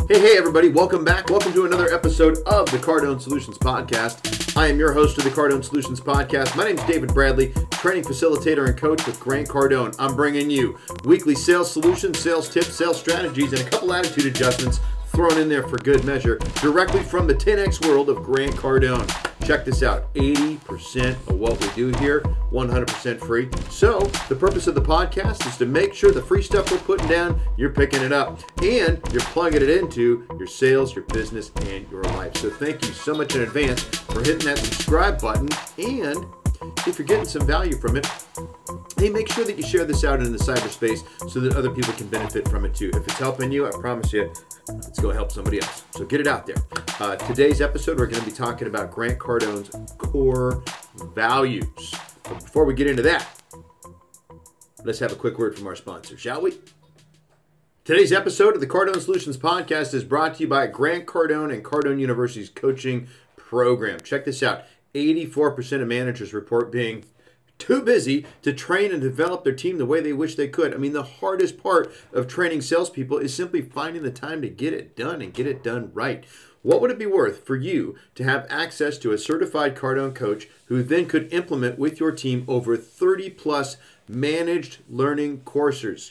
Hey, everybody. Welcome back. Welcome to another episode of the Cardone Solutions Podcast. I am your host of the Cardone Solutions Podcast. My name is David Bradley, training facilitator and coach with Grant Cardone. I'm bringing you weekly sales solutions, sales tips, sales strategies, and a couple attitude adjustments thrown in there for good measure directly from the 10X world of Grant Cardone. Check this out. 80% of what we do here, 100% free. So the purpose of the podcast is to make sure the free stuff we're putting down, you're picking it up and you're plugging it into your sales, your business, and your life. So thank you so much in advance for hitting that subscribe button. And if you're getting some value from it, hey, make sure that you share this out in the cyberspace so that other people can benefit from it too. If it's helping you, I promise you, it's going to help somebody else. So get it out there. Today's episode, we're going to be talking about Grant Cardone's core values. But before we get into that, let's have a quick word from our sponsor, shall we? Today's episode of the Cardone Solutions Podcast is brought to you by Grant Cardone and Cardone University's coaching program. Check this out. 84% of managers report being too busy to train and develop their team the way they wish they could. I mean, the hardest part of training salespeople is simply finding the time to get it done and get it done right. What would it be worth for you to have access to a certified Cardone coach who then could implement with your team over 30 plus managed learning courses,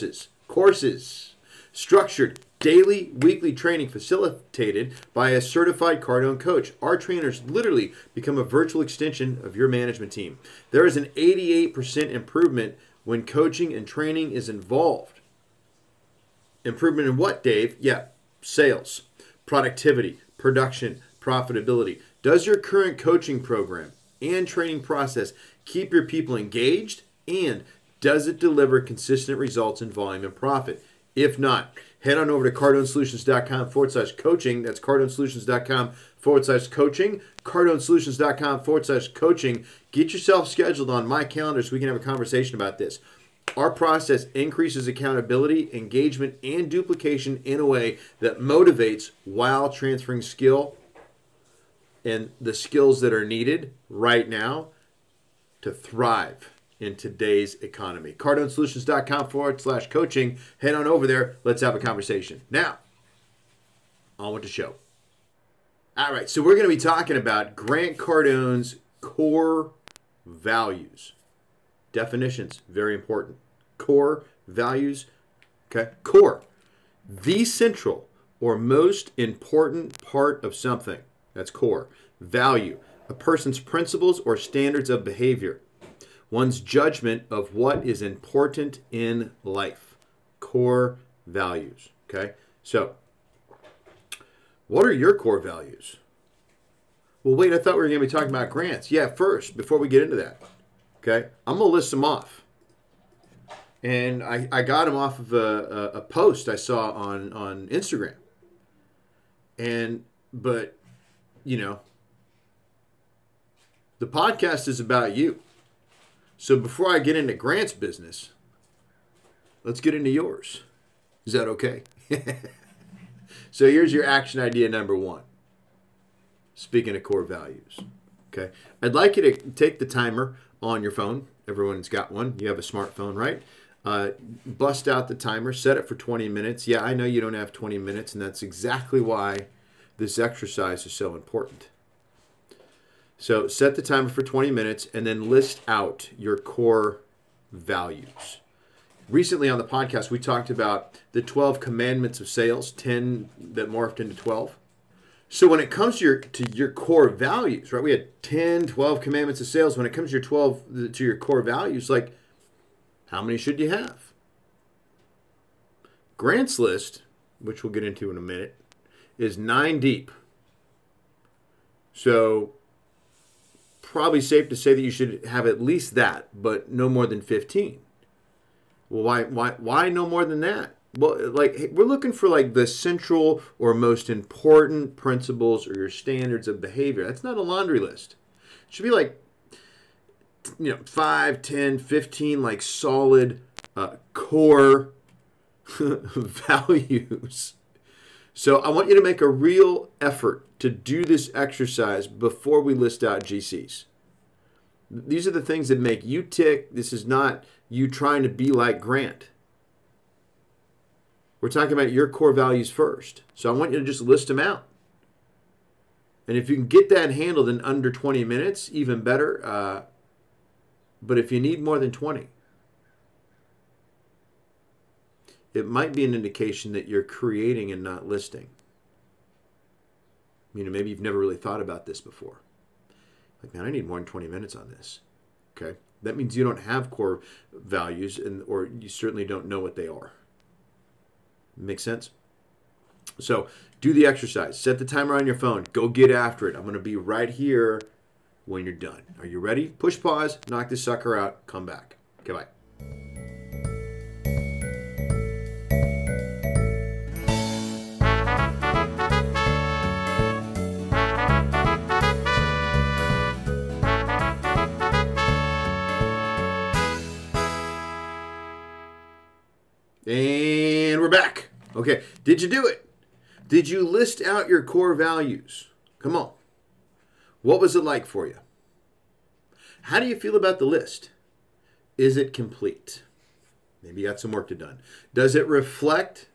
structured daily, weekly training facilitated by a certified Cardone coach? Our trainers literally become a virtual extension of your management team. There is an 88% improvement when coaching and training is involved. Improvement in what, Dave? Yeah, sales, productivity, production, profitability. Does your current coaching program and training process keep your people engaged? And does it deliver consistent results in volume and profit? If not, head on over to cardonesolutions.com/coaching. That's cardonesolutions.com/coaching. cardonesolutions.com/coaching. Get yourself scheduled on my calendar so we can have a conversation about this. Our process increases accountability, engagement, and duplication in a way that motivates while transferring skill and the skills that are needed right now to thrive in today's economy. cardonesolutions.com/coaching. Head on over there. Let's have a conversation. Now, on with the show. All right, so we're going to be talking about Grant Cardone's core values. Definitions, very important. Core values, okay? Core, the central or most important part of something. That's core. Value, a person's principles or standards of behavior. One's judgment of what is important in life. Core values, okay? So, what are your core values? Well, wait, I thought we were going to be talking about Grant's. Yeah, first, before we get into that, okay? I'm going to list them off. And I got them off of a post I saw on Instagram. But, you know, the podcast is about you. So before I get into Grant's business, let's get into yours. Is that okay? So here's your action idea number one. Speaking of core values, okay? I'd like you to take the timer on your phone. Everyone's got one. You have a smartphone, right? Bust out the timer. Set it for 20 minutes. Yeah, I know you don't have 20 minutes, and that's exactly why this exercise is so important. So set the timer for 20 minutes and then list out your core values. Recently on the podcast, we talked about the 12 commandments of sales, 10 that morphed into 12. So when it comes to your core values, right? We had 10, 12 commandments of sales. When it comes to your core values, like how many should you have? Grant's list, which we'll get into in a minute, is 9 deep. So probably safe to say that you should have at least that, but no more than 15. Well, why no more than that? Well, like we're looking for like the central or most important principles or your standards of behavior. That's not a laundry list. It should be like, 5, 10, 15 like solid core values. So I want you to make a real effort to do this exercise before we list out GCs. These are the things that make you tick. This is not you trying to be like Grant. We're talking about your core values first. So I want you to just list them out. And if you can get that handled in under 20 minutes, even better. But if you need more than 20, it might be an indication that you're creating and not listing. Maybe you've never really thought about this before. Like, man, I need more than 20 minutes on this. Okay? That means you don't have core values, or you certainly don't know what they are. Make sense? So do the exercise. Set the timer on your phone. Go get after it. I'm going to be right here when you're done. Are you ready? Push pause. Knock this sucker out. Come back. Okay, bye. And we're back. Okay, did you do it? Did you list out your core values? Come on. What was it like for you? How do you feel about the list? Is it complete? Maybe you got some work to do. Does it reflect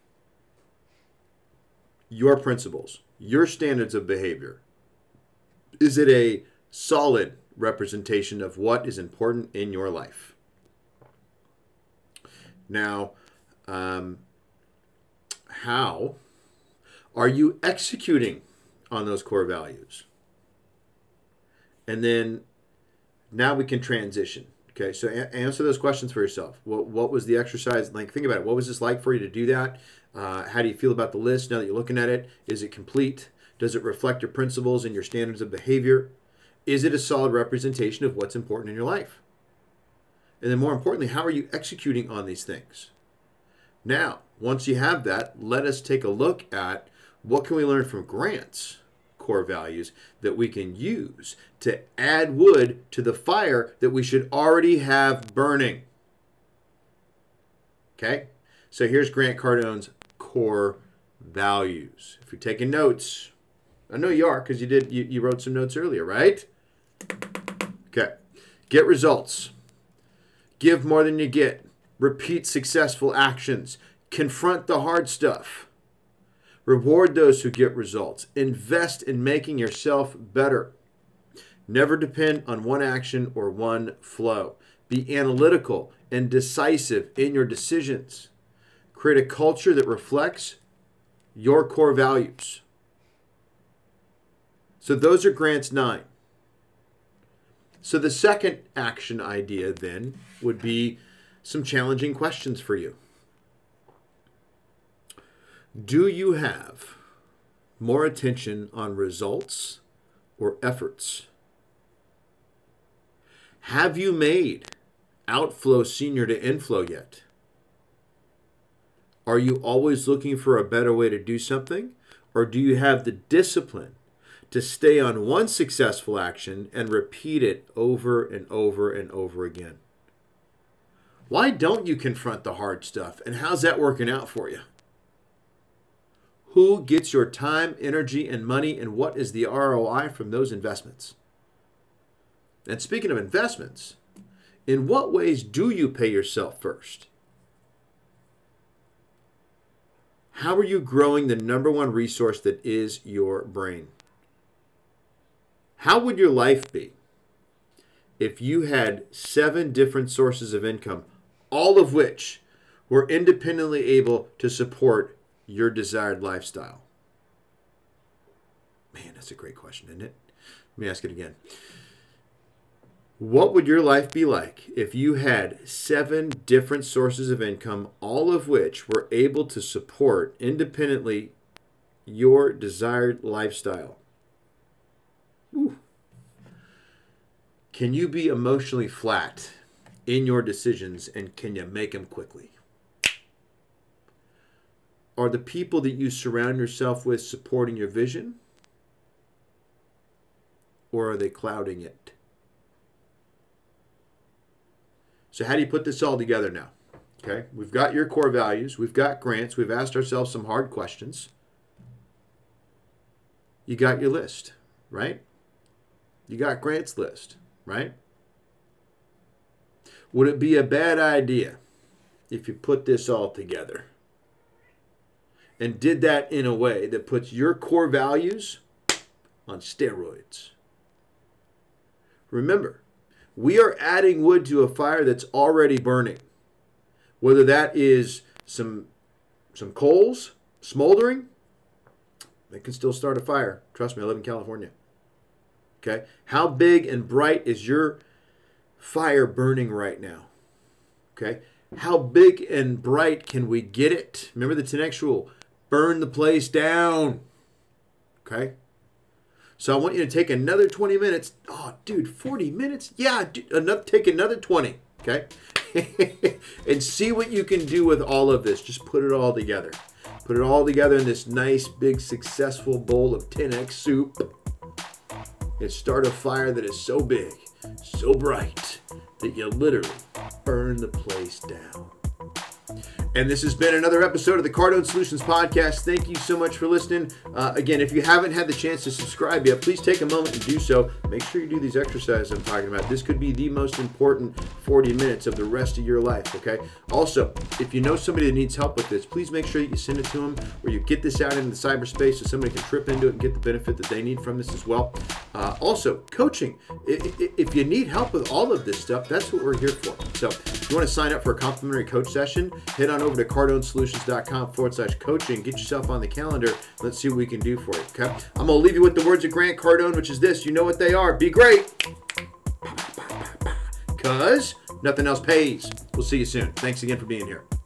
your principles, your standards of behavior? Is it a solid representation of what is important in your life? Now, how are you executing on those core values? And then now we can transition. Okay, so answer those questions for yourself. What was the exercise like? Think about it. What was this like for you to do that? How do you feel about the list now that you're looking at it? Is it complete? Does it reflect your principles and your standards of behavior? Is it a solid representation of what's important in your life? And then more importantly, how are you executing on these things? Now, once you have that, let us take a look at what can we learn from Grant's core values that we can use to add wood to the fire that we should already have burning. Okay? So here's Grant Cardone's core values. If you're taking notes, I know you are because you wrote some notes earlier, right? Okay. Get results. Give more than you get. Repeat successful actions. Confront the hard stuff. Reward those who get results. Invest in making yourself better. Never depend on one action or one flow. Be analytical and decisive in your decisions. Create a culture that reflects your core values. So those are Grant's 9. So the second action idea then would be some challenging questions for you. Do you have more attention on results or efforts? Have you made outflow senior to inflow yet? Are you always looking for a better way to do something? Or do you have the discipline to stay on one successful action and repeat it over and over and over again? Why don't you confront the hard stuff? And how's that working out for you? Who gets your time, energy, and money, and what is the ROI from those investments? And speaking of investments, in what ways do you pay yourself first? How are you growing the number one resource that is your brain? How would your life be if you had 7 different sources of income, all of which were independently able to support your desired lifestyle? Man, that's a great question, isn't it? Let me ask it again. What would your life be like if you had 7 different sources of income, all of which were able to support independently your desired lifestyle? Ooh. Can you be emotionally flat in your decisions, and can you make them quickly? Are the people that you surround yourself with supporting your vision, or are they clouding it? So how do you put this all together now? Okay, we've got your core values. We've got Grant's. We've asked ourselves some hard questions. You got your list, right? You got Grant's list, right? Would it be a bad idea if you put this all together and did that in a way that puts your core values on steroids. Remember, we are adding wood to a fire that's already burning. Whether that is some coals smoldering, they can still start a fire. Trust me, I live in California. Okay? How big and bright is your fire burning right now? Okay? How big and bright can we get it? Remember the 10X rule. Burn the place down. Okay? So I want you to take another 20 minutes. Oh, dude, 40 minutes? Yeah, take another 20. Okay? And see what you can do with all of this. Just put it all together. Put it all together in this nice, big, successful bowl of 10X soup. And start a fire that is so big, so bright, that you literally burn the place down. And this has been another episode of the Cardone Solutions Podcast. Thank you so much for listening. Again, if you haven't had the chance to subscribe yet, please take a moment and do so. Make sure you do these exercises I'm talking about. This could be the most important 40 minutes of the rest of your life, okay? Also, if you know somebody that needs help with this, please make sure that you send it to them, or you get this out into the cyberspace so somebody can trip into it and get the benefit that they need from this as well. Also, coaching. If you need help with all of this stuff, that's what we're here for. So if you want to sign up for a complimentary coach session, head on over to cardonesolutions.com/coaching. Get yourself on the calendar. Let's see what we can do for you, okay? I'm going to leave you with the words of Grant Cardone, which is this. You know what they are. Be great. Because nothing else pays. We'll see you soon. Thanks again for being here.